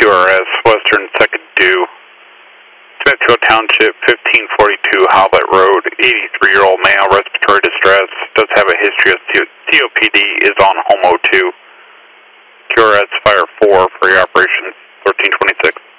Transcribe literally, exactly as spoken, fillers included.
Q R S, Western second due. Smithfield Township, fifteen forty-two Howlett Road, eighty-three-year-old male, respiratory distress, does have a history of C O P D, is on Home oh two. Q R S Fire four for your operation, thirteen twenty-six.